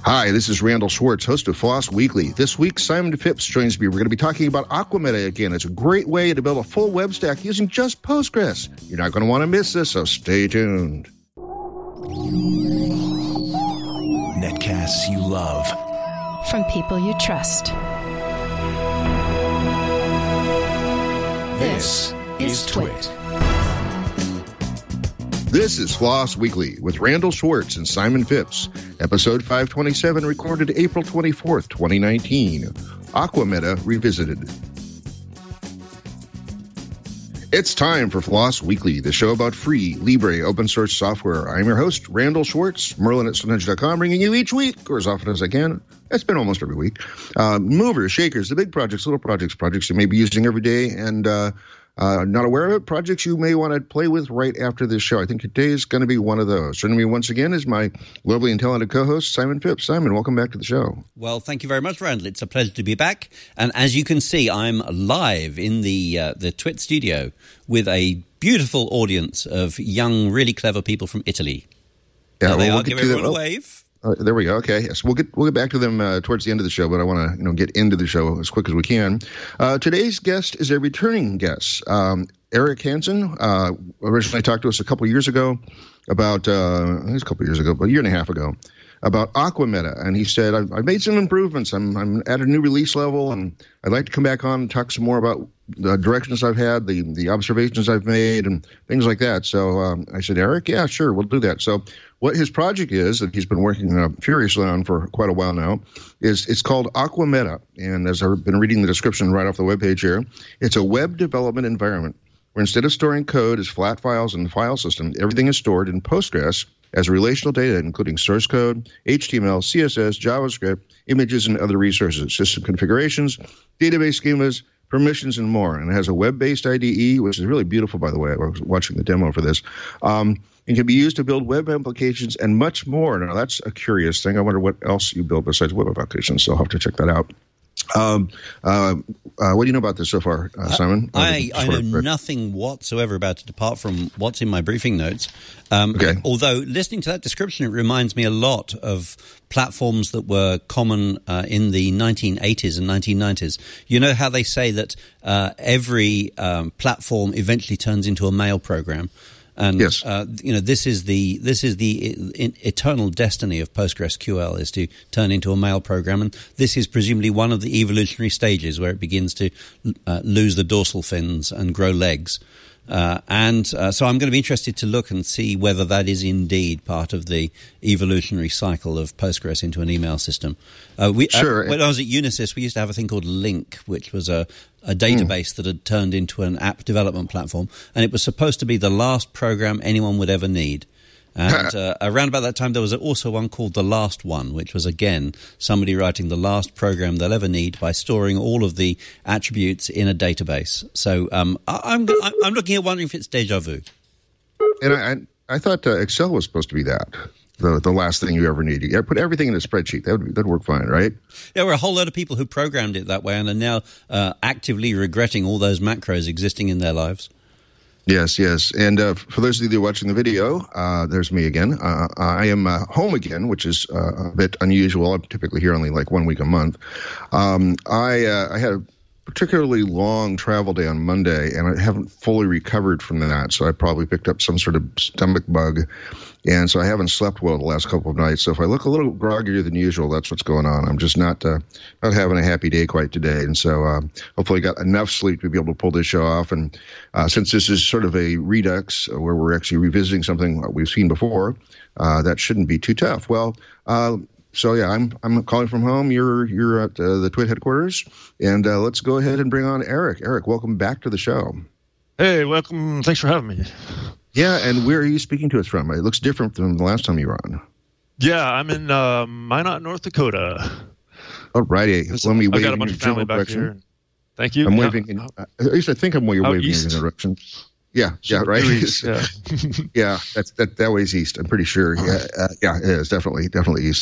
Hi, this is Randall Schwartz, host of Floss Weekly. This week, Simon Phipps joins me. We're going to be talking about Aquameta again. It's a great way to build a full web stack using just Postgres. You're not going to want to miss this, so stay tuned. Netcasts you love. From people you trust. This is Twit. This is Floss Weekly with Randall Schwartz and Simon Phipps. Episode 527, recorded April 24th, 2019. Aquameta Revisited. It's time for Floss Weekly, the show about free, libre, open-source software. I'm your host, Randall Schwartz, Merlin at Stonehenge.com, bringing you each week, or as often as I can. It's been almost every week. Movers, shakers, the big projects, little projects you may be using every day, and not aware of it, projects you may want to play with right after this show. I think today is going to be one of those. Joining me once again is my lovely and talented co-host, Simon Phipps. Simon, welcome back to the show. Well, thank you very much, Randall. It's a pleasure to be back. And as you can see, I'm live in the Twit studio with a beautiful audience of young, really clever people from Italy. Yeah, there they are. Give everyone a wave. There we go. Okay, yes, we'll get back to them towards the end of the show, but I want to get into the show as quick as we can. Today's guest is a returning guest, Eric Hansen. Originally talked to us a couple years ago about a year and a half ago, about Aquameta, and he said, I've made some improvements. I'm at a new release level, and I'd like to come back on and talk some more about the directions I've had, the observations I've made, and things like that. So I said, Eric, yeah, sure, we'll do that. So what his project is, that he's been working furiously on for quite a while now, it's called Aquameta. And as I've been reading the description right off the webpage here, it's a web development environment where instead of storing code as flat files in the file system, everything is stored in Postgres as relational data, including source code, HTML, CSS, JavaScript, images, and other resources, system configurations, database schemas, permissions, and more. And it has a web-based IDE, which is really beautiful, by the way. I was watching the demo for this. It can be used to build web applications and much more. Now, that's a curious thing. I wonder what else you build besides web applications, so I'll have to check that out. What do you know about this so far, Simon? I know nothing whatsoever about it apart from what's in my briefing notes. Okay. Although listening to that description, it reminds me a lot of platforms that were common in the 1980s and 1990s. You know how they say that every platform eventually turns into a mail program? And yes. This is the eternal destiny of PostgreSQL, is to turn into a mail program, and this is presumably one of the evolutionary stages where it begins to lose the dorsal fins and grow legs. So I'm going to be interested to look and see whether that is indeed part of the evolutionary cycle of Postgres into an email system. Sure. When I was at Unisys, we used to have a thing called Link, which was a database that had turned into an app development platform, and it was supposed to be the last program anyone would ever need. And around about that time, there was also one called The Last One, which was, again, somebody writing the last program they'll ever need by storing all of the attributes in a database. So I'm looking at wondering if it's deja vu. And I thought Excel was supposed to be that. The last thing you ever need. You put everything in a spreadsheet. That'd work fine, right? There were a whole lot of people who programmed it that way and are now actively regretting all those macros existing in their lives. Yes. And for those of you that are watching the video, there's me again. I am home again, which is a bit unusual. I'm typically here only like 1 week a month. I had a particularly long travel day on Monday, and I haven't fully recovered from that. So I probably picked up some sort of stomach bug. And so I haven't slept well the last couple of nights. So if I look a little groggier than usual, that's what's going on. I'm just not having a happy day quite today. And so hopefully I got enough sleep to be able to pull this show off. And since this is sort of a redux where we're actually revisiting something we've seen before, that shouldn't be too tough. Well, so yeah, I'm calling from home. You're at the Twit headquarters, and let's go ahead and bring on Eric. Eric, welcome back to the show. Hey, welcome. Thanks for having me. Yeah, and where are you speaking to us from? It looks different from the last time you were on. Yeah, I'm in Minot, North Dakota. All righty. Let me wave I got a in bunch your of family back direction. here. Thank you. I'm waving in. At least I think I'm waving east. in your direction. Yeah, right. East, yeah. Yeah, that way's east. I'm pretty sure. Yeah, it is definitely east.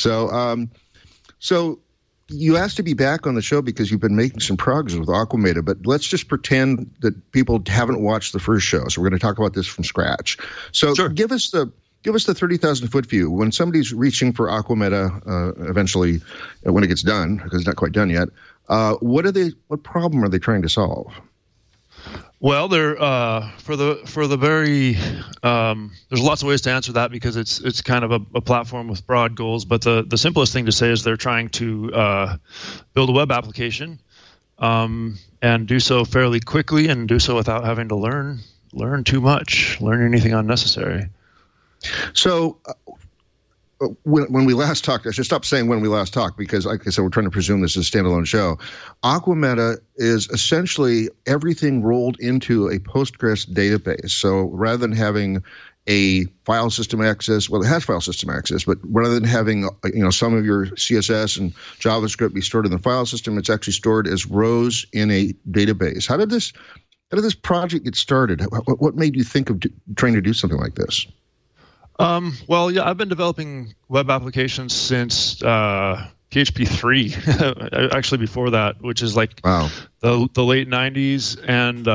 So you asked to be back on the show because you've been making some progress with Aquameta, but let's just pretend that people haven't watched the first show. So we're going to talk about this from scratch. So Sure. give us the give us the 30,000-foot view. When somebody's reaching for Aqua Meta, eventually, when it gets done, because it's not quite done yet, what problem are they trying to solve? Well, they're for the very there's lots of ways to answer that because it's kind of a platform with broad goals. But the simplest thing to say is they're trying to build a web application and do so fairly quickly and do so without having to learn too much, learn anything unnecessary. So when we last talked, I should stop saying when we last talked because, like I said, we're trying to presume this is a standalone show. Aqua Meta is essentially everything rolled into a Postgres database. So rather than having a file system access, well, it has file system access, but rather than having some of your CSS and JavaScript be stored in the file system, it's actually stored as rows in a database. How did this project get started? What made you think of trying to do something like this? Well, yeah, I've been developing web applications since PHP 3, actually before that, which is like the late 90s. And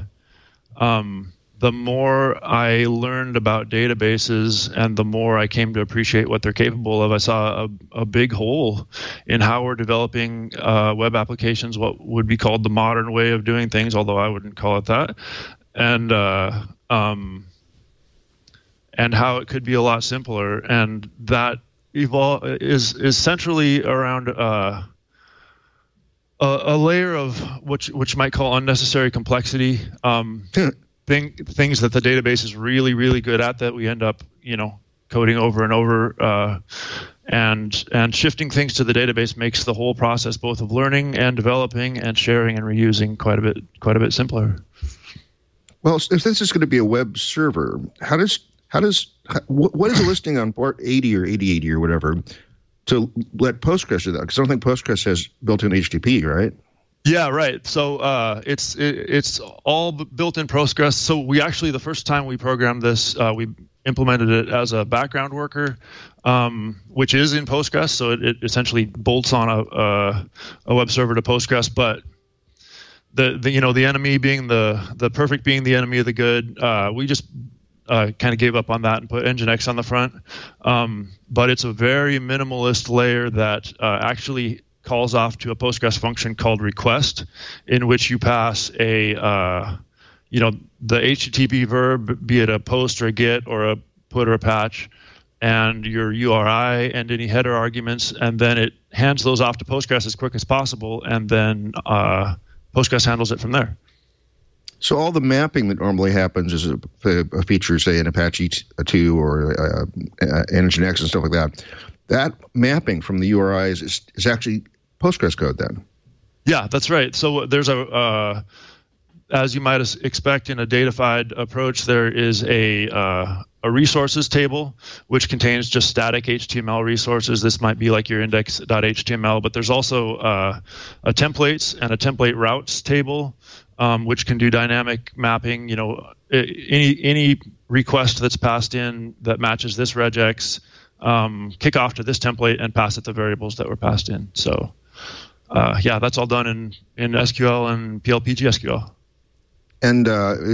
the more I learned about databases and the more I came to appreciate what they're capable of, I saw a big hole in how we're developing web applications, what would be called the modern way of doing things, although I wouldn't call it that. And how it could be a lot simpler, and that is centrally around a layer of what you might call unnecessary complexity, things that the database is really, really good at that we end up, coding over and over, and shifting things to the database makes the whole process both of learning and developing and sharing and reusing quite a bit simpler. Well, if this is going to be a web server, what is a listing on port 80 or 8080 or whatever to let Postgres do that? Because I don't think Postgres has built-in HTTP, right? Yeah, right. So it's all built in Postgres. So we actually, the first time we programmed this, we implemented it as a background worker, which is in Postgres. So it essentially bolts on a web server to Postgres, but the enemy being the perfect being the enemy of the good, we just kind of gave up on that and put Nginx on the front. But it's a very minimalist layer that actually calls off to a Postgres function called request, in which you pass the HTTP verb, be it a post or a get or a put or a patch, and your URI and any header arguments, and then it hands those off to Postgres as quick as possible, and then Postgres handles it from there. So all the mapping that normally happens is a feature, say, in Apache 2 or Nginx and stuff like that. That mapping from the URIs is actually Postgres code then? Yeah, that's right. So there's as you might expect in a datafied approach, there is a resources table, which contains just static HTML resources. This might be like your index.html, but there's also a templates and a template routes table, which can do dynamic mapping. Any request that's passed in that matches this regex, kick off to this template and pass it the variables that were passed in. So, that's all done in SQL and PLPG SQL. And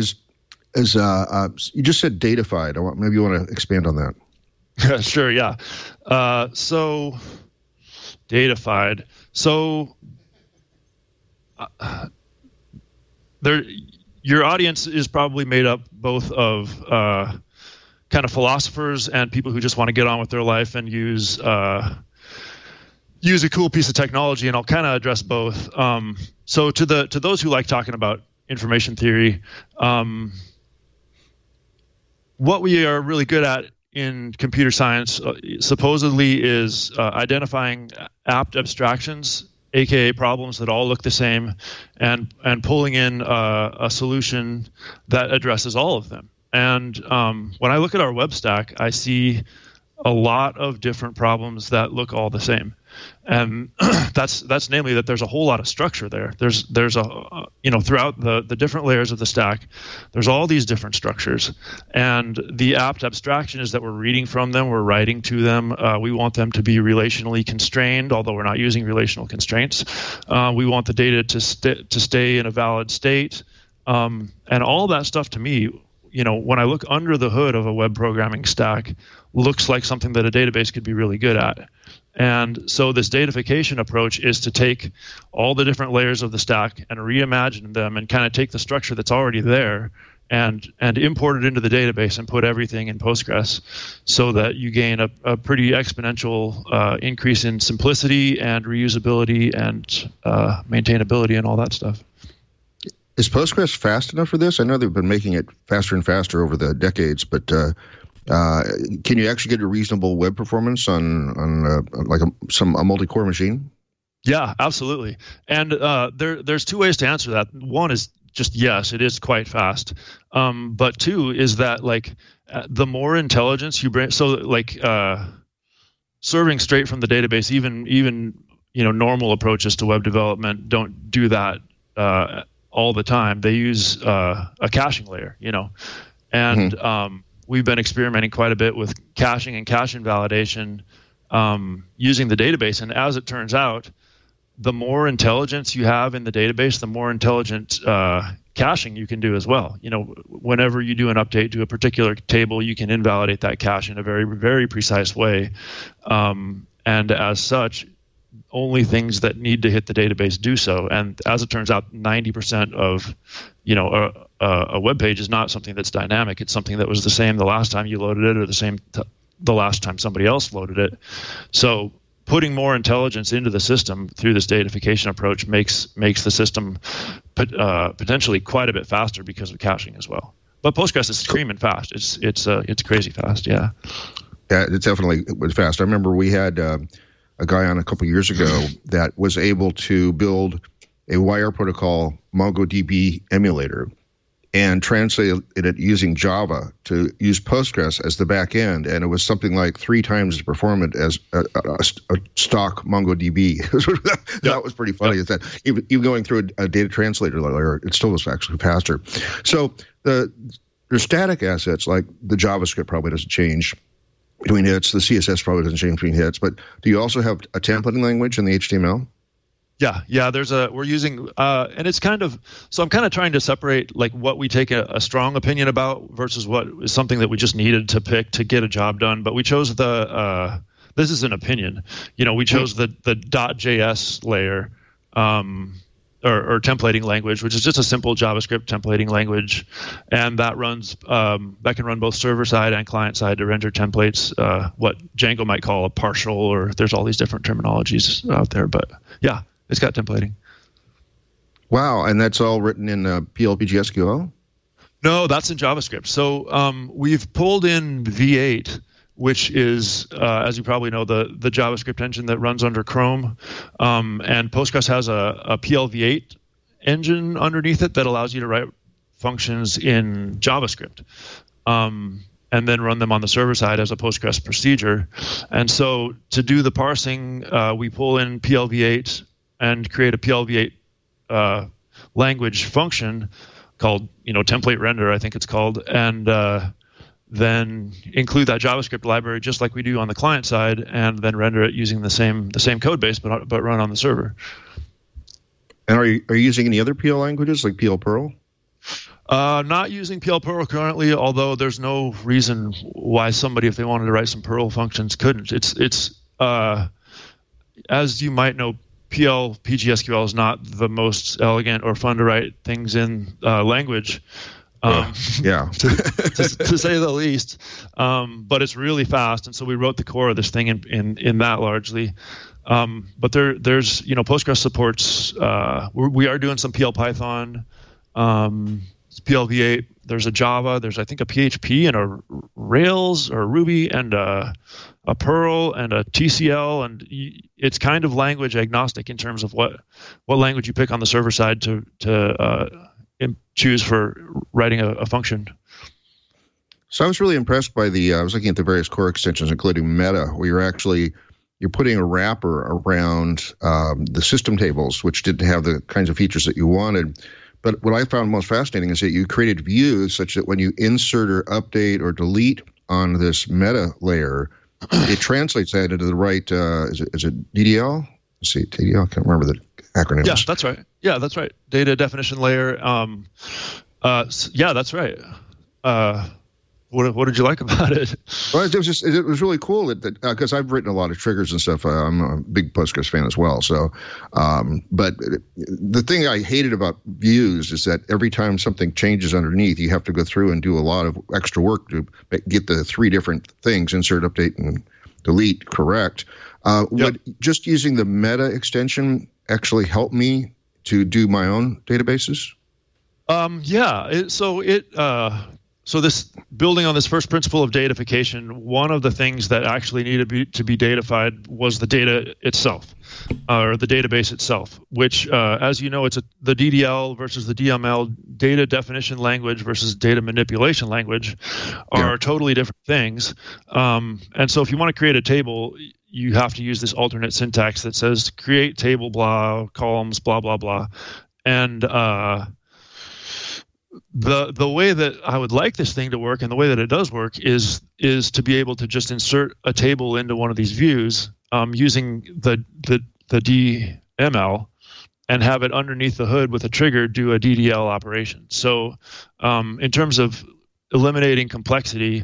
you just said datafied. Maybe you want to expand on that. Sure. Yeah. So datafied. So your audience is probably made up both of kind of philosophers and people who just want to get on with their life and use a cool piece of technology, and I'll kind of address both. So to those who like talking about information theory, what we are really good at in computer science supposedly is identifying apt abstractions, aka problems that all look the same, and pulling in a solution that addresses all of them. And when I look at our web stack, I see a lot of different problems that look all the same. And that's namely that there's a whole lot of structure there. There's throughout the different layers of the stack, there's all these different structures. And the apt abstraction is that we're reading from them, we're writing to them. We want them to be relationally constrained, although we're not using relational constraints. We want the data to stay in a valid state. And all that stuff to me when I look under the hood of a web programming stack, looks like something that a database could be really good at. And so this datafication approach is to take all the different layers of the stack and reimagine them and kind of take the structure that's already there and import it into the database and put everything in Postgres so that you gain a pretty exponential increase in simplicity and reusability and maintainability and all that stuff. Is Postgres fast enough for this? I know they've been making it faster and faster over the decades, but can you actually get a reasonable web performance on like a multi-core machine? Yeah, absolutely. And there's two ways to answer that. One is just yes, it is quite fast. But two is that the more intelligence you bring, so serving straight from the database, even normal approaches to web development don't do that all the time. They use a caching layer, and we've been experimenting quite a bit with caching and cache invalidation using the database. And as it turns out, the more intelligence you have in the database, the more intelligent caching you can do as well. Whenever you do an update to a particular table, you can invalidate that cache in a very, very precise way. And as such, only things that need to hit the database do so. And as it turns out, 90% of a web page is not something that's dynamic. It's something that was the same the last time you loaded it or the same the last time somebody else loaded it. So putting more intelligence into the system through this datafication approach makes the system potentially quite a bit faster because of caching as well. But Postgres is screaming fast. It's crazy fast. Yeah. Yeah, it definitely was fast. I remember we had a guy on a couple of years ago that was able to build a wire protocol MongoDB emulator and translated it using Java to use Postgres as the back end, and it was something like 3 times as performant as a stock MongoDB. That was pretty funny. Is that even going through a data translator layer, it still was actually faster. So the static assets, like the JavaScript, probably doesn't change between hits. The CSS probably doesn't change between hits. But do you also have a templating language in the HTML? Yeah. We're using, and it's so I'm kind of trying to separate what we take a strong opinion about versus what is something that we just needed to pick to get a job done. But we chose this is an opinion. We chose the .js layer, or templating language, which is just a simple JavaScript templating language, and that can run both server side and client side to render templates. What Django might call a partial, or there's all these different terminologies out there, but yeah. It's got templating. Wow, and that's all written in PL/PG/SQL? No, that's in JavaScript. So we've pulled in V8, which is, as you probably know, the JavaScript engine that runs under Chrome. And Postgres has a PL/V8 engine underneath it that allows you to write functions in JavaScript. And then run them on the server side as a Postgres procedure. And so to do the parsing, we pull in PL/V8 and create a PL/V8 language function called, template render, I think it's called, and then include that JavaScript library just like we do on the client side, and then render it using the same code base, but run on the server. And are you using any other PL languages like PL Perl? Not using PL Perl currently, although there's no reason why somebody, if they wanted to write some Perl functions, couldn't. It's as you might know, PL/PG/SQL is not the most elegant or fun to write things in language. Yeah, to say the least. But it's really fast, and so we wrote the core of this thing in that largely. But there's Postgres supports. We are doing some PL Python. PL/V8, there's a Java, there's I think a PHP and a Rails or Ruby and a Perl and a TCL, and it's kind of language agnostic in terms of what language you pick on the server side to choose for writing a function. So I was really impressed by I was looking at the various core extensions, including Meta, where you're putting a wrapper around the system tables, which didn't have the kinds of features that you wanted. But what I found most fascinating is that you created views such that when you insert or update or delete on this meta layer, it translates that into the right, is it DDL? Let's see, DDL, I can't remember the acronym. Yeah, that's right. Data definition layer. Yeah, that's right. What did you like about it? Well, it was really cool that because I've written a lot of triggers and stuff. I'm a big Postgres fan as well. So, but the thing I hated about views is that every time something changes underneath, you have to go through and do a lot of extra work to get the 3 different things: insert, update, and delete correct. Would just using the meta extension actually help me to do my own databases? So this building on this first principle of datafication, one of the things that actually needed to be datafied was the data itself, or the database itself, which, as you know, it's the DDL versus the DML, data definition language versus data manipulation language, are totally different things. And so if you want to create a table, you have to use this alternate syntax that says create table, blah, columns, blah, blah, blah. And the way that I would like this thing to work, and the way that it does work, is to be able to just insert a table into one of these views using the DML and have it underneath the hood with a trigger do a DDL operation. So in terms of eliminating complexity,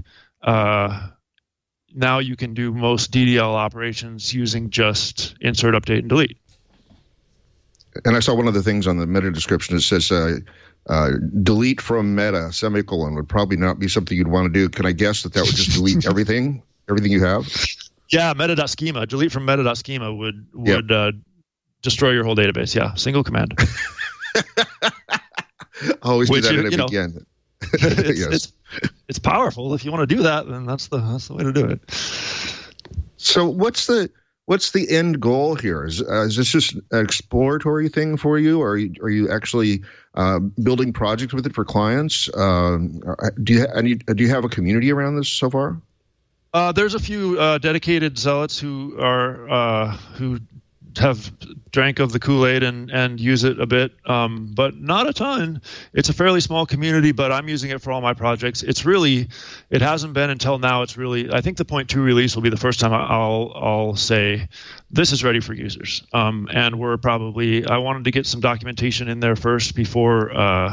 now you can do most DDL operations using just insert, update, and delete. And I saw one of the things on the meta description that says delete from meta, semicolon, would probably not be something you'd want to do. Can I guess that would just delete everything you have? Yeah, meta.schema. Delete from meta.schema would destroy your whole database. Yeah, single command. Always do that in a begin. It's powerful. If you want to do that, then that's the way to do it. So what's the end goal here? Is this just an exploratory thing for you, or are you actually building projects with it for clients? Do you have a community around this so far? There's a few dedicated zealots who have drank of the Kool-Aid and use it a bit, but not a ton. It's a fairly small community, but I'm using it for all my projects. It hasn't been until now. I think the 0.2 release will be the first time I'll say this is ready for users. And I wanted to get some documentation in there first before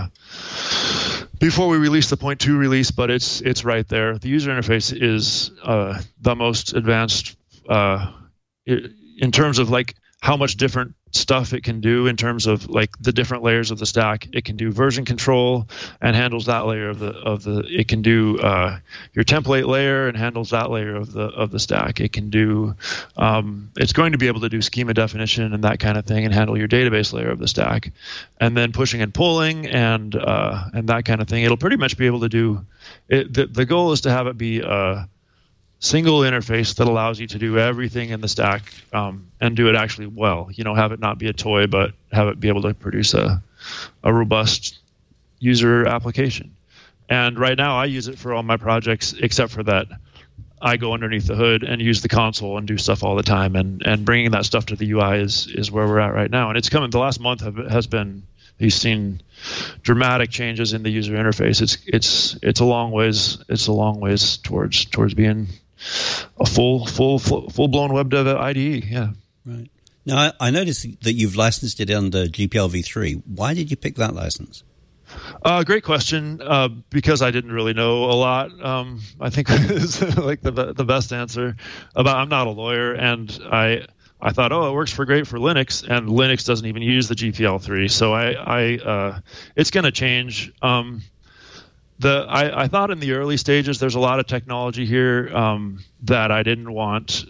we release the 0.2 release, but it's right there. The user interface is the most advanced in terms of like how much different stuff it can do in terms of like the different layers of the stack. It can do version control and handles that layer of the. It can do your template layer and handles that layer of the stack. It can do. It's going to be able to do schema definition and that kind of thing and handle your database layer of the stack, and then pushing and pulling and that kind of thing. It'll pretty much be able to do. The goal is to have it be single interface that allows you to do everything in the stack and do it actually well. Have it not be a toy, but have it be able to produce a robust user application. And right now I use it for all my projects, except for that I go underneath the hood and use the console and do stuff all the time. And bringing that stuff to the UI is where we're at right now. And it's coming. The last month has been. He's seen dramatic changes in the user interface. It's a long ways. It's a long ways towards being a full-blown web dev IDE. Yeah. Right. Now, I noticed that you've licensed it under GPL v3. Why did you pick that license? Great question. Because I didn't really know a lot. I think is like the best answer. I'm not a lawyer, and I thought, it works great for Linux, and Linux doesn't even use the GPL3. So it's going to change. I thought in the early stages there's a lot of technology here that I didn't want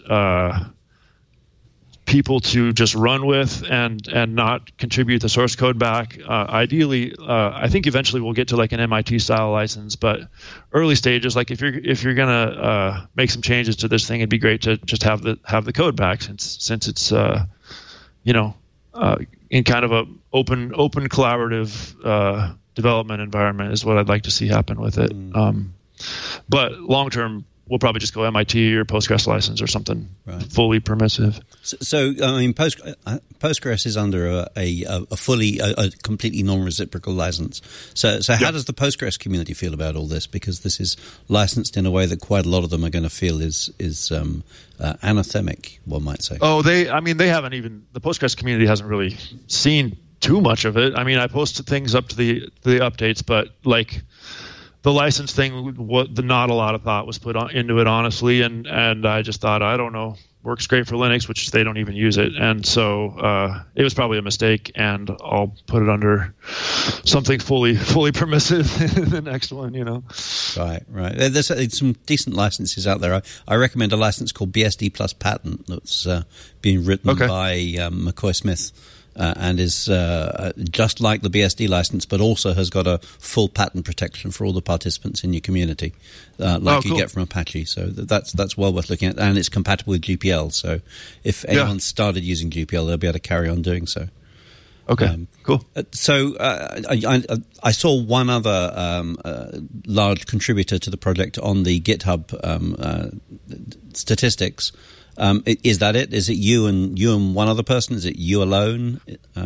people to just run with and not contribute the source code back. Ideally, I think eventually we'll get to like an MIT style license, but early stages, like if you're gonna make some changes to this thing, it'd be great to just have the code back since it's in kind of a open collaborative development environment is what I'd like to see happen with it. But long term, we'll probably just go MIT or Postgres license or something fully permissive. So I mean, Postgres is under a completely non-reciprocal license. So how does the Postgres community feel about all this? Because this is licensed in a way that quite a lot of them are going to feel is anathemic, one might say. They haven't even, the Postgres community hasn't really seen too much of it. I mean, I posted things up to the updates, but like license thing, not a lot of thought was put into it, honestly, and I just thought, I don't know, works great for Linux, which they don't even use it, and so it was probably a mistake, and I'll put it under something fully permissive in the next one, Right. There's some decent licenses out there. I recommend a license called BSD Plus Patent that's been written by McCoy Smith. And is just like the BSD license, but also has got a full patent protection for all the participants in your community, like you get from Apache. So that's well worth looking at, and it's compatible with GPL. So if anyone started using GPL, they'll be able to carry on doing so. Okay, cool. So I saw one other large contributor to the project on the GitHub statistics. Is that it? Is it you and one other person? Is it you alone?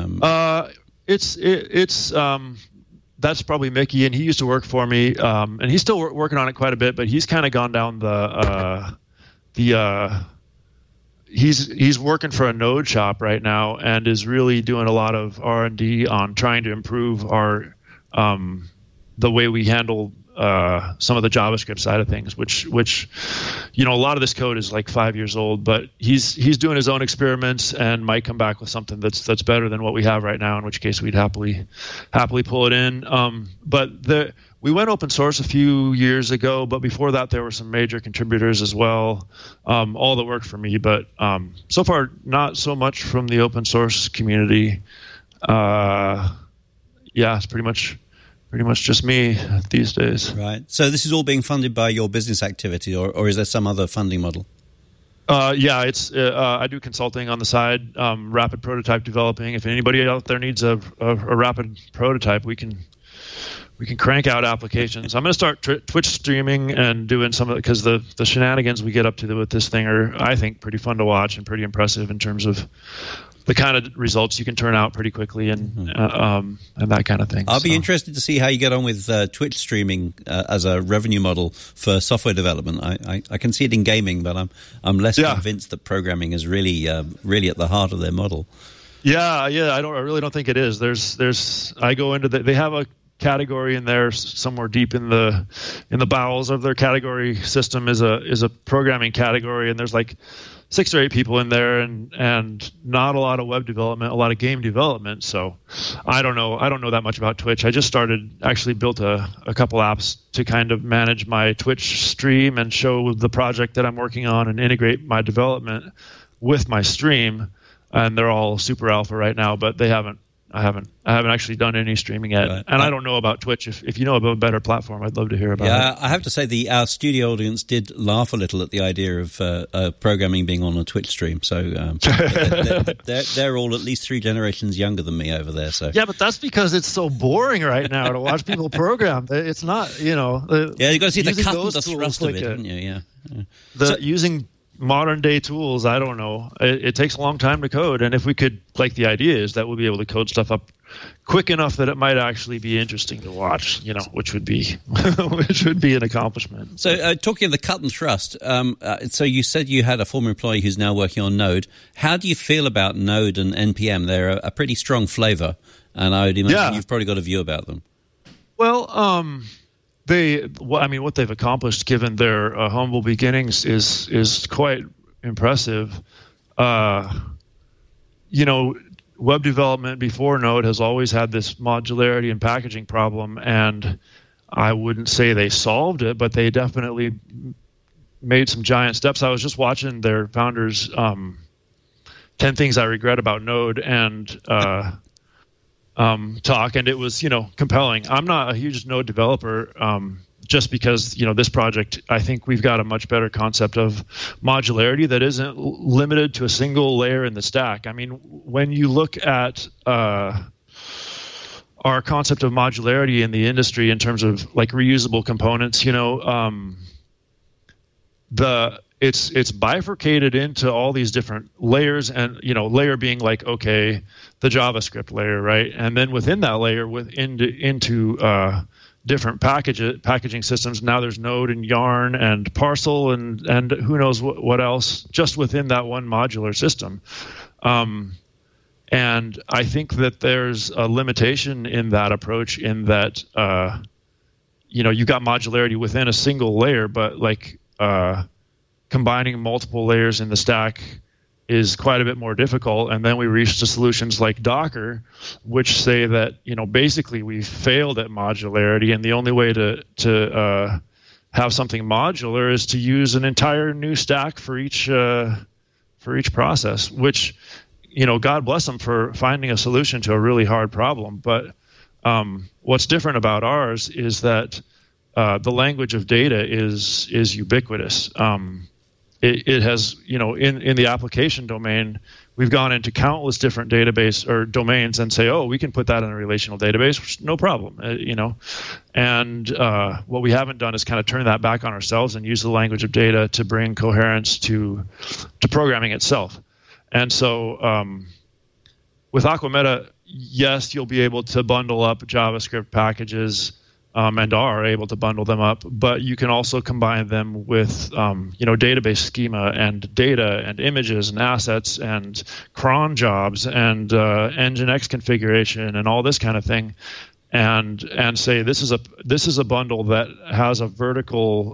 It's that's probably Mickey, and he used to work for me, and he's still working on it quite a bit, but he's kind of gone down he's working for a Node shop right now, and is really doing a lot of R&D on trying to improve our the way we handle some of the JavaScript side of things, which a lot of this code is like 5 years old, but he's doing his own experiments and might come back with something that's better than what we have right now, in which case we'd happily pull it in. But we went open source a few years ago, but before that there were some major contributors as well, all that worked for me, but so far not so much from the open source community. It's pretty much just me these days. Right. So this is all being funded by your business activity, or is there some other funding model? It's I do consulting on the side, rapid prototype developing. If anybody out there needs a rapid prototype, we can crank out applications. I'm going to start Twitch streaming and doing some of it, because the shenanigans we get up to with this thing are, I think, pretty fun to watch and pretty impressive in terms of the kind of results you can turn out pretty quickly and that kind of thing. I'll be interested to see how you get on with Twitch streaming as a revenue model for software development. I can see it in gaming, but I'm less convinced that programming is really at the heart of their model. Yeah. I really don't think it is. I go into they have a category in there somewhere deep in the bowels of their category system is a programming category, and there's like 6 or 8 people in there, and not a lot of web development, a lot of game development. So I don't know that much about Twitch. I just built a couple apps to kind of manage my Twitch stream and show the project that I'm working on and integrate my development with my stream. And they're all super alpha right now, but I haven't actually done any streaming yet, right. And I don't know about Twitch. If you know about a better platform, I'd love to hear about it. Yeah, I have to say our studio audience did laugh a little at the idea of programming being on a Twitch stream. So they're all at least 3 generations younger than me over there. So yeah, but that's because it's so boring right now to watch people program. It's not, you've got to see the cut and the thrust of it, haven't you? Yeah. Using modern day tools, I don't know. It takes a long time to code, and if we could, like the idea is that we'll be able to code stuff up quick enough that it might actually be interesting to watch, which would be an accomplishment. So talking of the cut and thrust, so you said you had a former employee who's now working on Node. How do you feel about Node and NPM? They're a pretty strong flavor, and I would imagine you've probably got a view about them. Well, what they've accomplished, given their humble beginnings, is quite impressive. Web development before Node has always had this modularity and packaging problem, and I wouldn't say they solved it, but they definitely made some giant steps. I was just watching their founders' 10 Things I Regret About Node and talk, and it was compelling. I'm not a huge Node developer, just because this project, I think we've got a much better concept of modularity that isn't limited to a single layer in the stack. I mean, when you look at our concept of modularity in the industry in terms of like reusable components, it's bifurcated into all these different layers, and layer being like, okay, the JavaScript layer, right? And then within that layer, into different packaging systems. Now there's Node and Yarn and Parcel and who knows what else just within that one modular system. And I think that there's a limitation in that approach, in that you got modularity within a single layer, but like combining multiple layers in the stack is quite a bit more difficult. And then we reached to solutions like Docker, which say that, basically we failed at modularity, and the only way to have something modular is to use an entire new stack for each process, which, God bless them for finding a solution to a really hard problem. But what's different about ours is that the language of data is ubiquitous. It has, in the application domain, we've gone into countless different database or domains and say, oh, we can put that in a relational database, no problem, And what we haven't done is kind of turn that back on ourselves and use the language of data to bring coherence to programming itself. And so with Aqua Meta, yes, you'll be able to bundle up JavaScript packages and are able to bundle them up, but you can also combine them with, database schema and data and images and assets and cron jobs and Nginx configuration and all this kind of thing, and say this is a bundle that has a vertical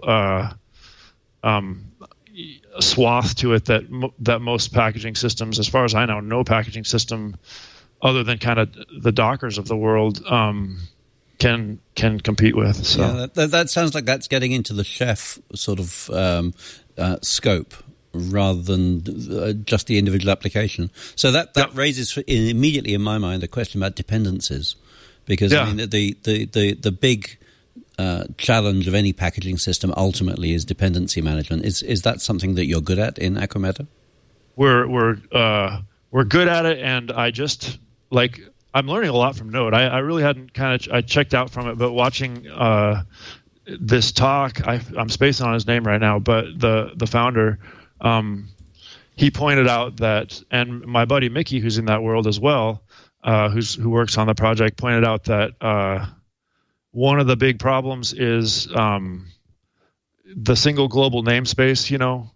swath to it that most packaging systems, as far as I know, no packaging system other than kind of the Dockers of the world can compete with. So yeah, that sounds like that's getting into the chef sort of scope rather than just the individual application. So that raises immediately in my mind a question about dependencies, because I mean the big challenge of any packaging system ultimately is dependency management. Is that something that you're good at in Aqua Meta? We're good at it, and I'm learning a lot from Node. I really hadn't I checked out from it, but watching this talk, I'm spacing on his name right now, but the founder, he pointed out that, and my buddy Mickey, who's in that world as well, who works on the project, pointed out that one of the big problems is the single global namespace.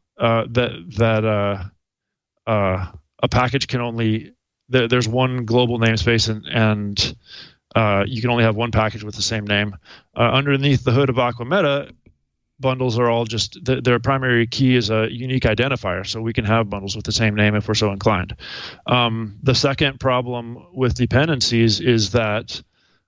That a package can only there's one global namespace, and you can only have one package with the same name. Underneath the hood of Aqua Meta, bundles are all just their primary key is a unique identifier, so we can have bundles with the same name if we're so inclined. The second problem with dependencies is that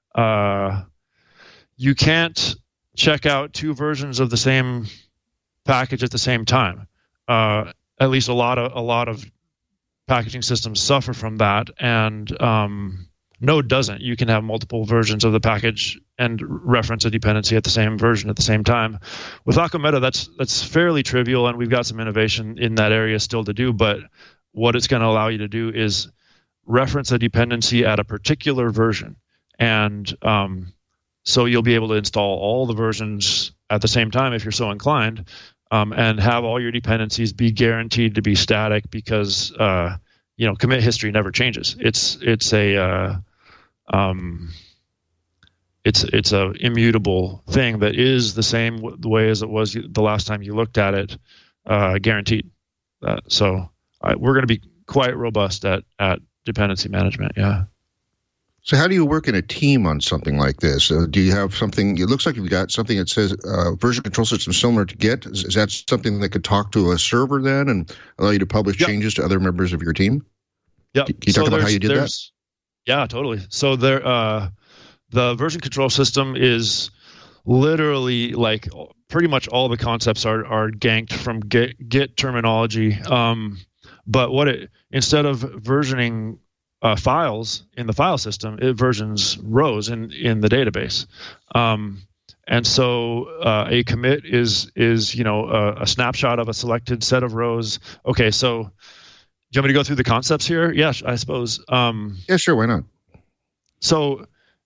you can't check out two versions of the same package at the same time. At least a lot of packaging systems suffer from that, and Node doesn't. You can have multiple versions of the package and reference a dependency at the same version at the same time. With Aqua Meta, that's fairly trivial, and we've got some innovation in that area still to do. But what it's going to allow you to do is reference a dependency at a particular version, and so you'll be able to install all the versions at the same time if you're so inclined. And have all your dependencies be guaranteed to be static, because commit history never changes. It's a immutable thing that is the same the way as it was the last time you looked at it, guaranteed. So we're going to be quite robust at dependency management. Yeah. So how do you work in a team on something like this? Do you have something? It looks like you've got something that says version control system similar to Git. Is that something that could talk to a server then and allow you to publish changes to other members of your team? Yeah. Can you talk about how you did that? Yeah, totally. So the version control system is literally like pretty much all the concepts are ganked from Git terminology. But instead of versioning files in the file system, it versions rows in the database, and so a commit is a snapshot of a selected set of rows. Okay, so do you want me to go through the concepts here? Yeah, I suppose. Yeah, sure. Why not? So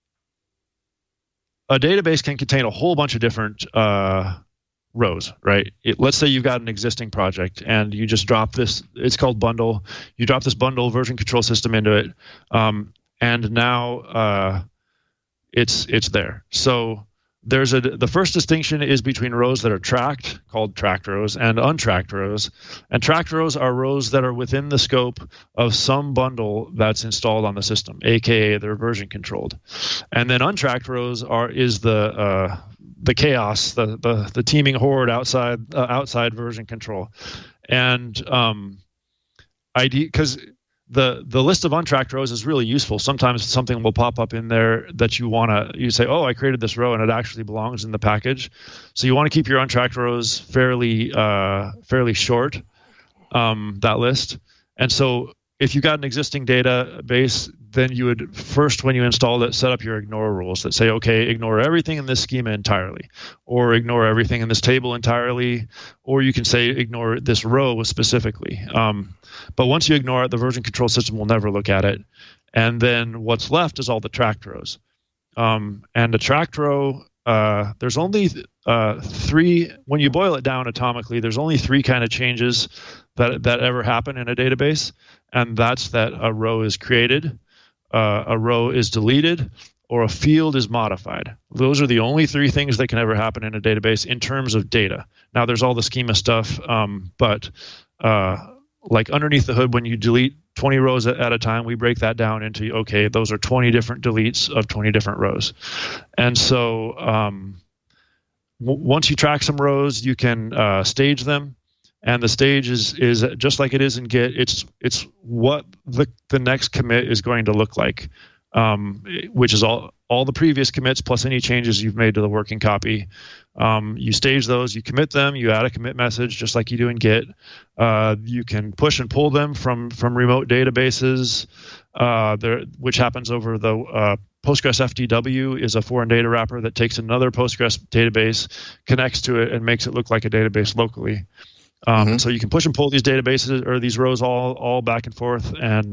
a database can contain a whole bunch of different rows, right? Let's say you've got an existing project and you just drop this, it's called bundle. You drop this bundle version control system into it, and now it's there. So the first distinction is between rows that are tracked, called tracked rows, and untracked rows. And tracked rows are rows that are within the scope of some bundle that's installed on the system, aka they're version controlled. And then untracked rows is the the chaos, the teeming horde outside version control, and because the list of untracked rows is really useful. Sometimes something will pop up in there that you say, oh, I created this row and it actually belongs in the package. So you want to keep your untracked rows fairly short, that list. And so if you got an existing database, then you would first, when you install it, set up your ignore rules that say, okay, ignore everything in this schema entirely, or ignore everything in this table entirely, or you can say ignore this row specifically. But once you ignore it, the version control system will never look at it. And then what's left is all the tracked rows. And the tracked row, there's only three, when you boil it down atomically, there's only three kind of changes that ever happen in a database. And that's that a row is created, a row is deleted, or a field is modified. Those are the only three things that can ever happen in a database in terms of data. Now, there's all the schema stuff, but like underneath the hood, when you delete 20 rows at a time, we break that down into, okay, those are 20 different deletes of 20 different rows. And so once you track some rows, you can stage them. And the stage is just like it is in Git. It's what the next commit is going to look like, which is all the previous commits plus any changes you've made to the working copy. You stage those, you commit them, you add a commit message just like you do in Git. You can push and pull them from remote databases, which happens over the Postgres FDW is a foreign data wrapper that takes another Postgres database, connects to it, and makes it look like a database locally. So you can push and pull these databases or these rows all back and forth,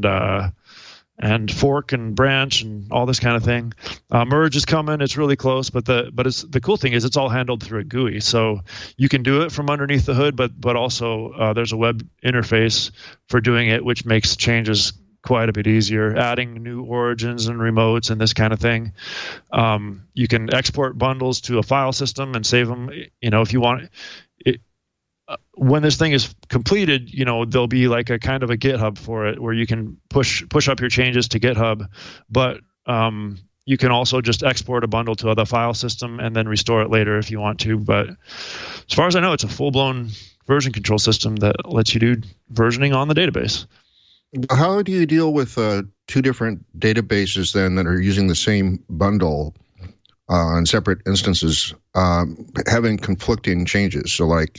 and fork and branch and all this kind of thing. Merge is coming; it's really close, but the cool thing is it's all handled through a GUI, so you can do it from underneath the hood. But also there's a web interface for doing it, which makes changes quite a bit easier. Adding new origins and remotes and this kind of thing. You can export bundles to a file system and save them. If you want it. When this thing is completed, there'll be like a kind of a GitHub for it where you can push up your changes to GitHub, but you can also just export a bundle to the file system and then restore it later if you want to. But as far as I know, it's a full-blown version control system that lets you do versioning on the database. How do you deal with two different databases then that are using the same bundle on separate instances, having conflicting changes? So like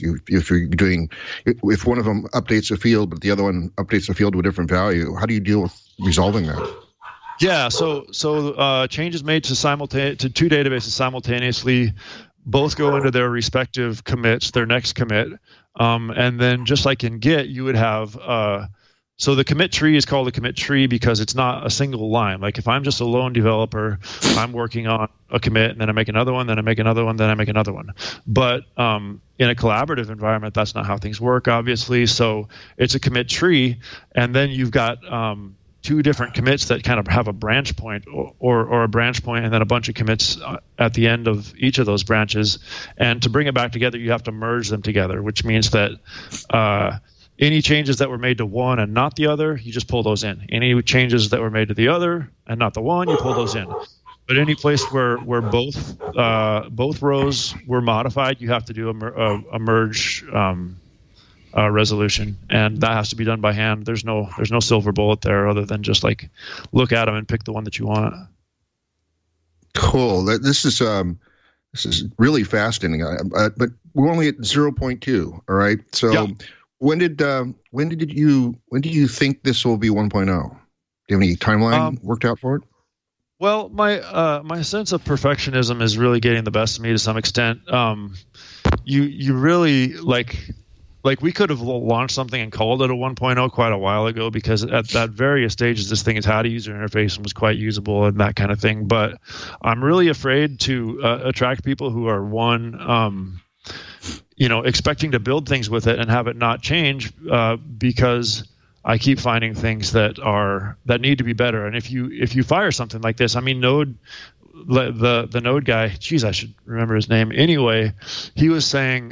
if one of them updates a field, but the other one updates the field with a different value, how do you deal with resolving that? Yeah, so changes made to two databases simultaneously both go into their respective commits, their next commit. And then just like in Git, you would have so the commit tree is called a commit tree because it's not a single line. Like if I'm just a lone developer, I'm working on a commit, and then I make another one, then I make another one, then I make another one. But in a collaborative environment, that's not how things work, obviously. So it's a commit tree, and then you've got two different commits that kind of have a branch point or a branch point, and then a bunch of commits at the end of each of those branches. And to bring it back together, you have to merge them together, which means that any changes that were made to one and not the other, you just pull those in. Any changes that were made to the other and not the one, you pull those in. But any place where both rows were modified, you have to do a merge resolution, and that has to be done by hand. There's no silver bullet there other than just like look at them and pick the one that you want. Cool. This is really fascinating. But we're only at 0.2. All right. So. Yeah. When did you think this will be 1.0? Do you have any timeline worked out for it? Well, my sense of perfectionism is really getting the best of me to some extent. You really like we could have launched something and called it a 1.0 quite a while ago, because at various stages this thing has had a user interface and was quite usable and that kind of thing. But I'm really afraid to attract people who are expecting to build things with it and have it not change, because I keep finding things that need to be better. And if you fire something like this, I mean, Node, the Node guy, geez, I should remember his name. Anyway, he was saying,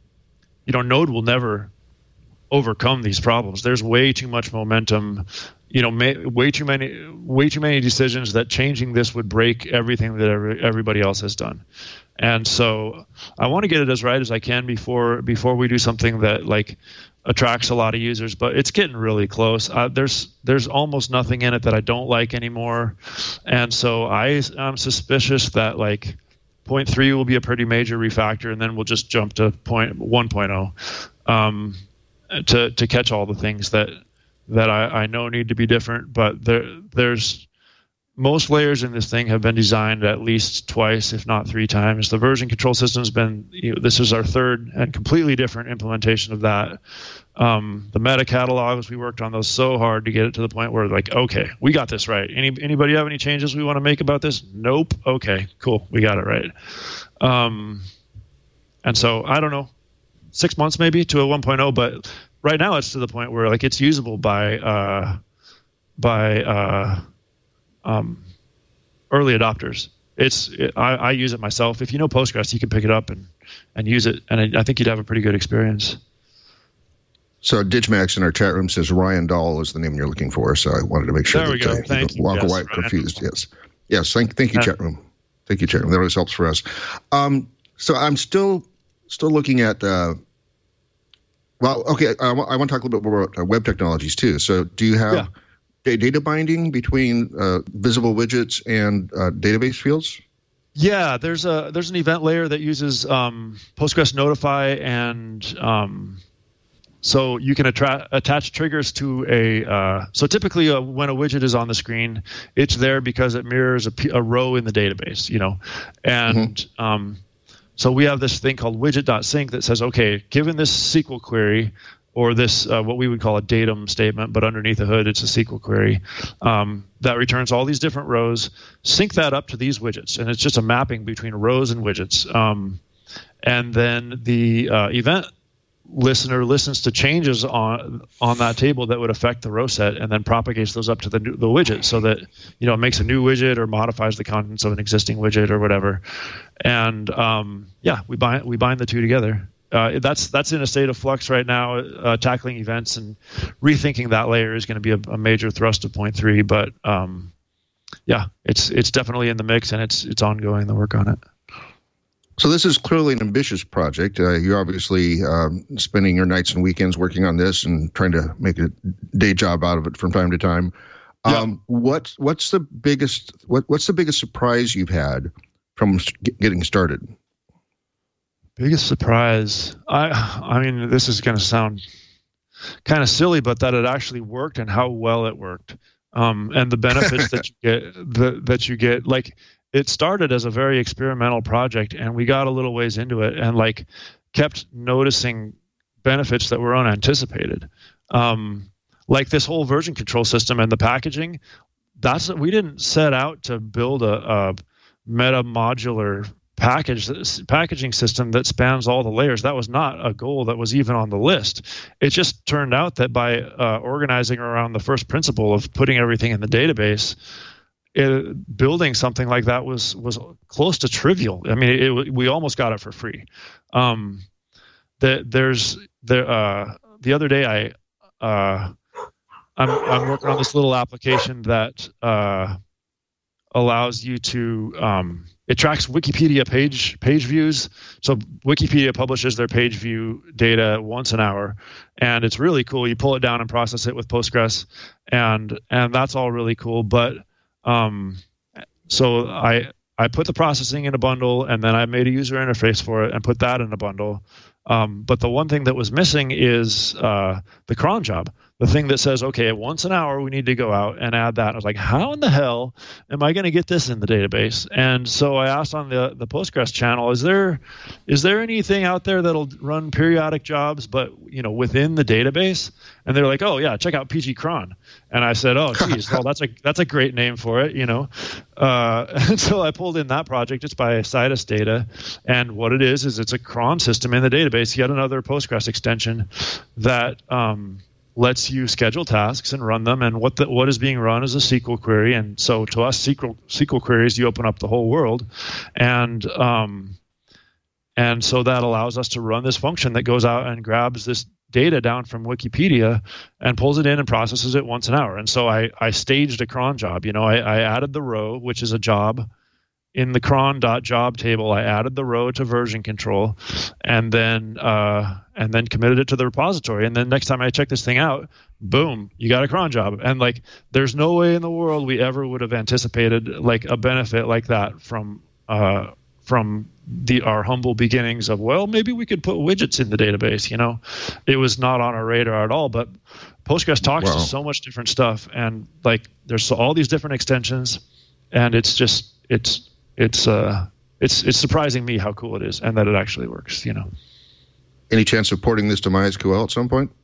Node will never overcome these problems. There's way too much momentum. way too many decisions that changing this would break everything that everybody else has done. And so I want to get it as right as I can before we do something that like attracts a lot of users, but it's getting really close. There's almost nothing in it that I don't like anymore. And so I'm suspicious that like 0.3 will be a pretty major refactor, and then we'll just jump to 1.0 to catch all the things that I know need to be different. But there's most layers in this thing have been designed at least twice, if not 3 times. The version control system's been, this is our third and completely different implementation of that. The meta catalogs, we worked on those so hard to get it to the point where like, okay, we got this right. Anybody have any changes we want to make about this? Nope. Okay, cool. We got it right. And so I don't know, 6 months maybe to a 1.0, but right now it's to the point where like it's usable by early adopters. I use it myself. If you know Postgres, you can pick it up and use it, and I think you'd have a pretty good experience. So Digmax in our chat room says Ryan Dahl is the name you're looking for, so I wanted to make sure you don't walk away confused. Yes. Thank you, chat room. Thank you, chat room. That always helps for us. So I'm still looking at. I want to talk a little bit more about web technologies too. So do you have data binding between visible widgets and database fields? Yeah, there's an event layer that uses Postgres Notify, and so you can attach triggers to a. So typically, when a widget is on the screen, it's there because it mirrors a row in the database, and so we have this thing called widget.sync that says, okay, given this SQL query, or this what we would call a datum statement, but underneath the hood, it's a SQL query that returns all these different rows. Sync that up to these widgets, and it's just a mapping between rows and widgets. And then the event listener listens to changes on that table that would affect the row set, and then propagates those up to the widget, so that it makes a new widget or modifies the contents of an existing widget or whatever. And we bind the two together. That's in a state of flux right now. Tackling events and rethinking that layer is going to be a major thrust of 0.3. But it's definitely in the mix, and it's ongoing, the work on it. So this is clearly an ambitious project. You're obviously spending your nights and weekends working on this and trying to make a day job out of it from time to time. What's the biggest surprise you've had from getting started? Biggest surprise, I mean, this is going to sound kind of silly, but that it actually worked and how well it worked, and the benefits that you get. Like, it started as a very experimental project, and we got a little ways into it, and like kept noticing benefits that were unanticipated. Like this whole version control system and the packaging. We didn't set out to build a meta modular packaging system that spans all the layers. That was not a goal that was even on the list. It just turned out that by organizing around the first principle of putting everything in the database, building something like that was close to trivial. I mean, we almost got it for free. The other day I'm working on this little application that allows you to it tracks Wikipedia page views. So Wikipedia publishes their page view data once an hour, and it's really cool. You pull it down and process it with Postgres, and that's all really cool. But so I put the processing in a bundle, and then I made a user interface for it and put that in a bundle. But the one thing that was missing is the cron job, the thing that says, okay, once an hour we need to go out and add that. And I was like, how in the hell am I going to get this in the database? And so I asked on the Postgres channel, is there anything out there that'll run periodic jobs, but within the database? And they're like, oh yeah, check out pgcron. And I said, oh geez, well that's a great name for it, And so I pulled in that project just by Citus data, and what it is it's a cron system in the database, yet another Postgres extension that lets you schedule tasks and run them, and what is being run is a SQL query. And so to us, SQL queries, you open up the whole world, and so that allows us to run this function that goes out and grabs this data down from Wikipedia and pulls it in and processes it once an hour. And so I staged a cron job. I added the row, which is a job. In the cron.job table, I added the row to version control, and then committed it to the repository. And then next time I check this thing out, boom, you got a cron job. And like, there's no way in the world we ever would have anticipated like a benefit like that from our humble beginnings of, well, maybe we could put widgets in the database. It was not on our radar at all. But Postgres talks to so much different stuff, and like, there's all these different extensions, and it's surprising me how cool it is and that it actually works. Any chance of porting this to MySQL at some point?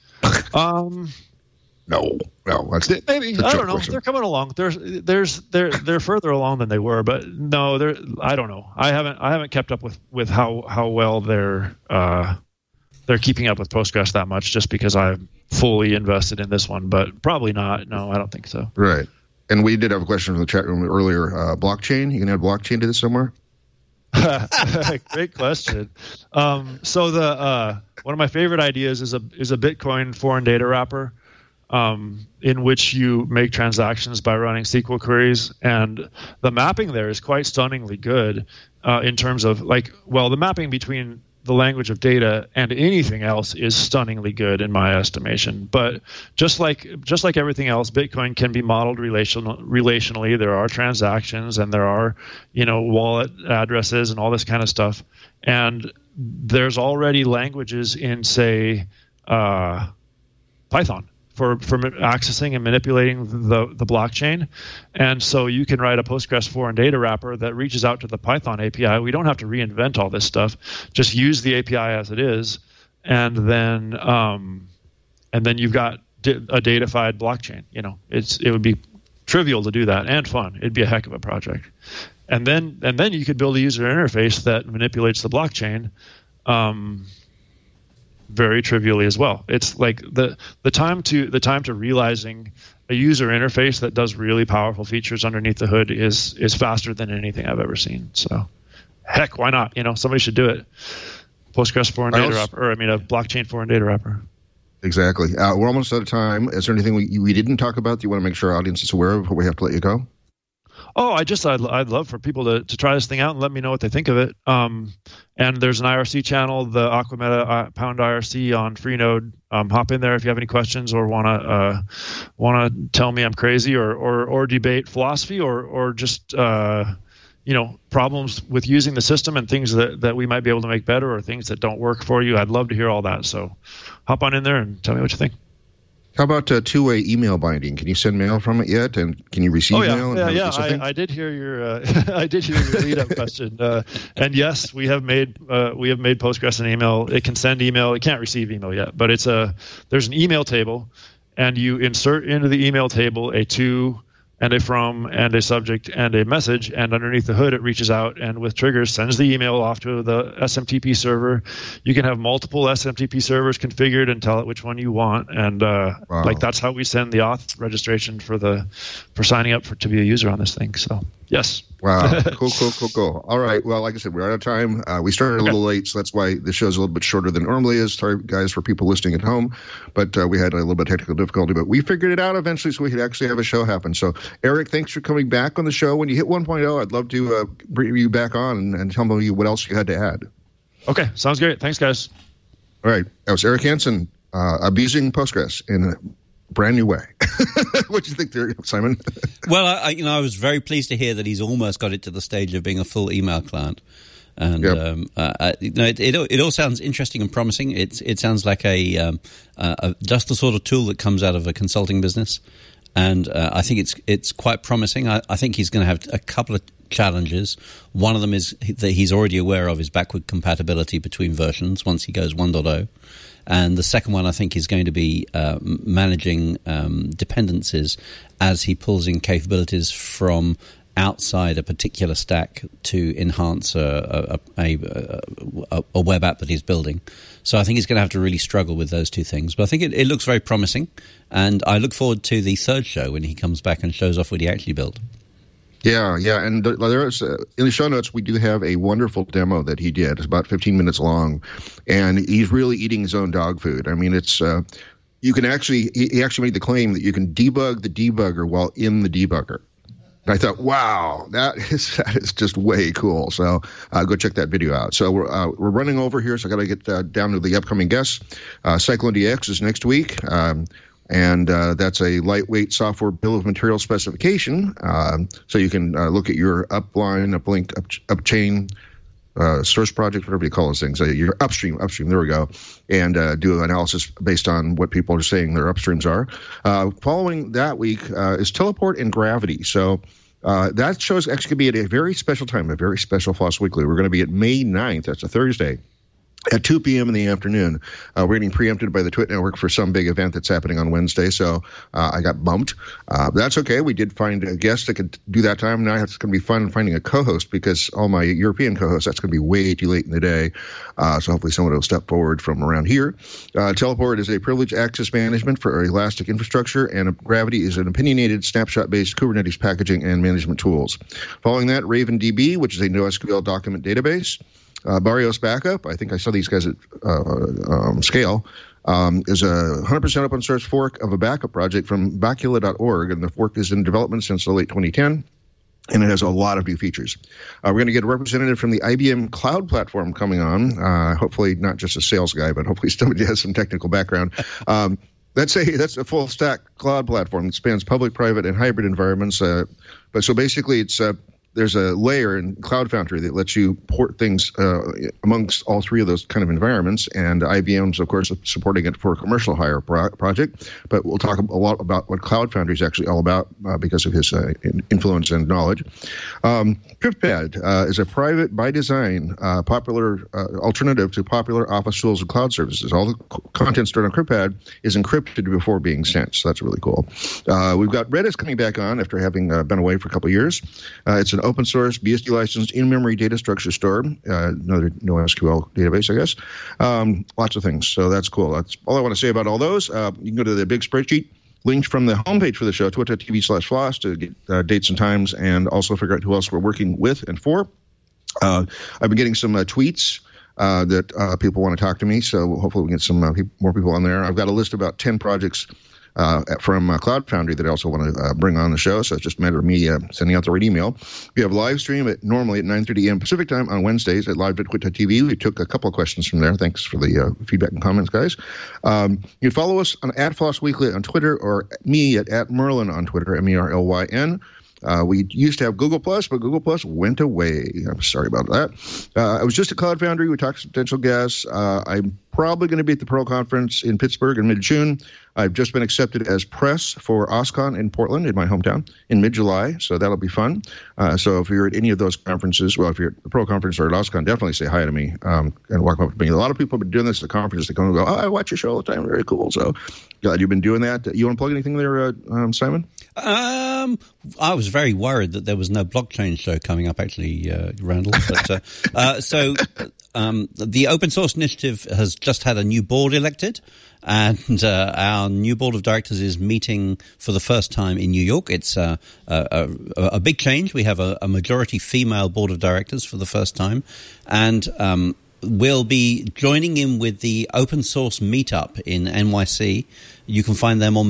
No. That's maybe. I don't know. Question. They're coming along. They're further along than they were, but no, I don't know. I haven't kept up with how well they're keeping up with Postgres that much, just because I'm fully invested in this one. But probably not. No, I don't think so. Right. And we did have a question from the chat room earlier. Blockchain, you can add blockchain to this somewhere? Great question. So one of my favorite ideas is a Bitcoin foreign data wrapper, in which you make transactions by running SQL queries, and the mapping there is quite stunningly good in terms of the mapping between the language of data and anything else is stunningly good in my estimation. But just like everything else, Bitcoin can be modeled relationally. There are transactions, and there are wallet addresses and all this kind of stuff. And there's already languages in, say, Python for accessing and manipulating the blockchain. And so you can write a Postgres foreign data wrapper that reaches out to the Python API. We don't have to reinvent all this stuff. Just use the API as it is, and then you've got a datafied blockchain. It would be trivial to do that and fun. It'd be a heck of a project. And then you could build a user interface that manipulates the blockchain very trivially as well. It's like the time to realizing a user interface that does really powerful features underneath the hood is faster than anything I've ever seen. So, heck, why not? Somebody should do it. Postgres foreign data wrapper, a blockchain foreign data wrapper. Exactly. We're almost out of time. Is there anything we didn't talk about that you want to make sure our audience is aware of before we have to let you go? Oh, I'd love for people to try this thing out and let me know what they think of it. And there's an IRC channel, the Aquameta Pound IRC on Freenode. Hop in there if you have any questions or wanna tell me I'm crazy or debate philosophy or just problems with using the system and things that we might be able to make better or things that don't work for you. I'd love to hear all that. So hop on in there and tell me what you think. How about two-way email binding? Can you send mail from it yet? And can you receive mail? I did hear your lead-up question. And yes, we have made Postgres an email. It can send email. It can't receive email yet, but there's an email table, and you insert into the email table a to and a from and a subject and a message, and underneath the hood it reaches out and with triggers sends the email off to the SMTP server. You can have multiple SMTP servers configured and tell it which one you want, and that's how we send the auth registration for signing up to be a user on this thing. So yes. Wow. Cool. All right. Well, like I said, we're out of time. We started a little late, so that's why the show's a little bit shorter than it normally is. Sorry, guys, for people listening at home. But we had a little bit of technical difficulty, but we figured it out eventually so we could actually have a show happen. So, Eric, thanks for coming back on the show. When you hit 1.0, I'd love to bring you back on and tell me what else you had to add. Okay. Sounds great. Thanks, guys. All right. That was Eric Hansen, abusing Postgres in a brand new way. What do you think there, Simon? Well, I was very pleased to hear that he's almost got it to the stage of being a full email client. And it all sounds interesting and promising. It sounds like just the sort of tool that comes out of a consulting business, and I think it's quite promising. I think he's going to have a couple of challenges. One of them is that he's already aware of is backward compatibility between versions once he goes 1.0. And the second one, I think, is going to be managing dependencies as he pulls in capabilities from outside a particular stack to enhance a web app that he's building. So I think he's going to have to really struggle with those two things. But I think it looks very promising, and I look forward to the third show when he comes back and shows off what he actually built. Yeah, and there's in the show notes we do have a wonderful demo that he did. It's about 15 minutes long, and he's really eating his own dog food. I mean, it's you can actually he actually made the claim that you can debug the debugger while in the debugger. And I thought, wow, that is just way cool. So go check that video out. So we're running over here, so I got to get down to the upcoming guests. Cyclone DX is next week. And that's a lightweight software bill of material specification. So you can look at your upline, uplink, upchain, source project, whatever you call those things. Your upstream, there we go. And do analysis based on what people are saying their upstreams are. Following that week is Teleport and Gravity. So that show's actually going to be at a very special time, a very special Floss Weekly. We're going to be at May 9th. That's a Thursday. At 2 p.m. in the afternoon. We're getting preempted by the Twit Network for some big event that's happening on Wednesday, so I got bumped. That's okay. We did find a guest that could do that time. Now it's going to be fun finding a co-host because all my European co-hosts, that's going to be way too late in the day. So hopefully someone will step forward from around here. Teleport is a privileged access management for elastic infrastructure, and Gravity is an opinionated snapshot-based Kubernetes packaging and management tools. Following that, RavenDB, which is a NoSQL document database. Barrios Backup, I think I saw these guys at Scale, is a 100% open source fork of a backup project from Bacula.org, and the fork is in development since the late 2010, and it has a lot of new features. We're going to get a representative from the IBM Cloud Platform coming on, hopefully not just a sales guy, but hopefully somebody has some technical background. That's a full stack cloud platform that spans public, private, and hybrid environments. But so basically it's there's a layer in Cloud Foundry that lets you port things amongst all three of those kind of environments, and IBM's, of course, supporting it for a commercial hire project. But we'll talk a lot about what Cloud Foundry is actually all about because of his influence and knowledge. CryptPad is a private, by design, popular alternative to popular Office tools and cloud services. All the content stored on CryptPad is encrypted before being sent, so that's really cool. We've got Redis coming back on after having been away for a couple of years. It's an open source, BSD licensed in-memory data structure store, another NoSQL database, I guess. Lots of things, so that's cool. That's all I want to say about all those. You can go to the big spreadsheet linked from the homepage for the show, twit.tv/floss, to get dates and times, and also figure out who else we're working with and for. I've been getting some tweets that people want to talk to me, so hopefully we can get some more people on there. I've got a list of about 10 projects from Cloud Foundry that I also want to bring on the show, so it's just a matter of me sending out the right email. We have live stream normally at 9:30 a.m. Pacific time on Wednesdays at live.twit.tv. We took a couple of questions from there. Thanks for the feedback and comments, guys. You can follow us on @FlossWeekly on Twitter, or me at Merlin on Twitter, MERLYN. We used to have Google+, but Google+ went away. I'm sorry about that. I was just at Cloud Foundry. We talked to potential guests. I'm probably going to be at the Perl Conference in Pittsburgh in mid-June. I've just been accepted as press for OSCON in Portland, in my hometown, in mid-July, so that'll be fun. So if you're at any of those conferences, well, if you're at the Perl Conference or at OSCON, definitely say hi to me and walk up to me. A lot of people have been doing this at the conferences. They come and go, I watch your show all the time. Very cool. So glad you've been doing that. You want to plug anything there, Simon? I was very worried that there was no blockchain show coming up, actually, Randall. But, so the Open Source Initiative has just had a new board elected, and our new board of directors is meeting for the first time in New York. It's a big change. We have a majority female board of directors for the first time, and we'll be joining in with the Open Source Meetup in NYC. You can find them on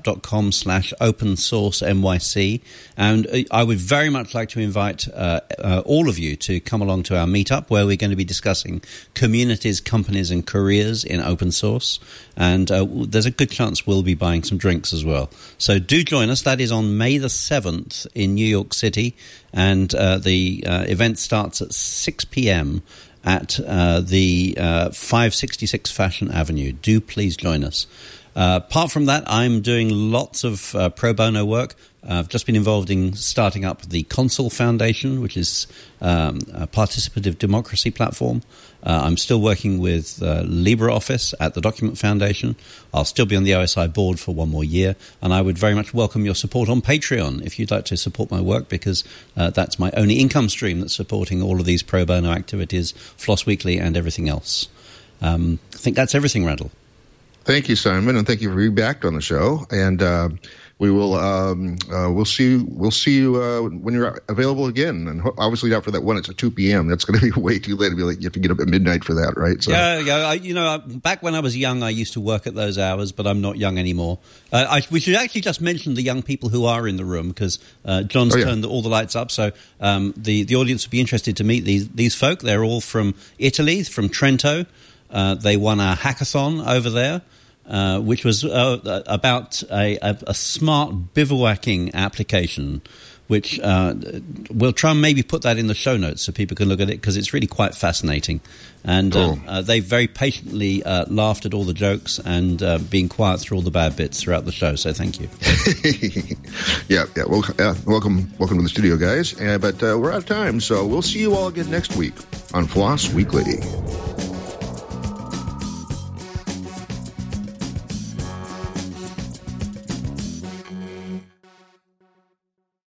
meetup.com/opensourceNYC. And I would very much like to invite all of you to come along to our meetup, where we're going to be discussing communities, companies, and careers in open source. And there's a good chance we'll be buying some drinks as well. So do join us. That is on May the 7th in New York City. And the event starts at 6 p.m. at the 566 Fashion Avenue. Do please join us. Apart from that, I'm doing lots of pro bono work. I've just been involved in starting up the Consul Foundation, which is a participative democracy platform. I'm still working with LibreOffice at the Document Foundation. I'll still be on the OSI board for one more year, and I would very much welcome your support on Patreon if you'd like to support my work, because that's my only income stream that's supporting all of these pro bono activities, Floss Weekly, and everything else. I think that's everything, Randall. Thank you, Simon, and thank you for being back on the show. And we will we'll see you when you're available again, and obviously not for that one. It's at 2 p.m. That's going to be way too late. It'll be like you have to get up at midnight for that, right? So. Yeah. Back when I was young, I used to work at those hours, but I'm not young anymore. We should actually just mention the young people who are in the room, because John's turned all the lights up, so the audience would be interested to meet these folk. They're all from Italy, from Trento. They won a hackathon over there, which was about a smart bivouacking application, which we'll try and maybe put that in the show notes so people can look at it, because it's really quite fascinating. And cool. They very patiently laughed at all the jokes and been quiet through all the bad bits throughout the show, so thank you. Yeah. Well, welcome to the studio, guys. But we're out of time, so we'll see you all again next week on Floss Weekly.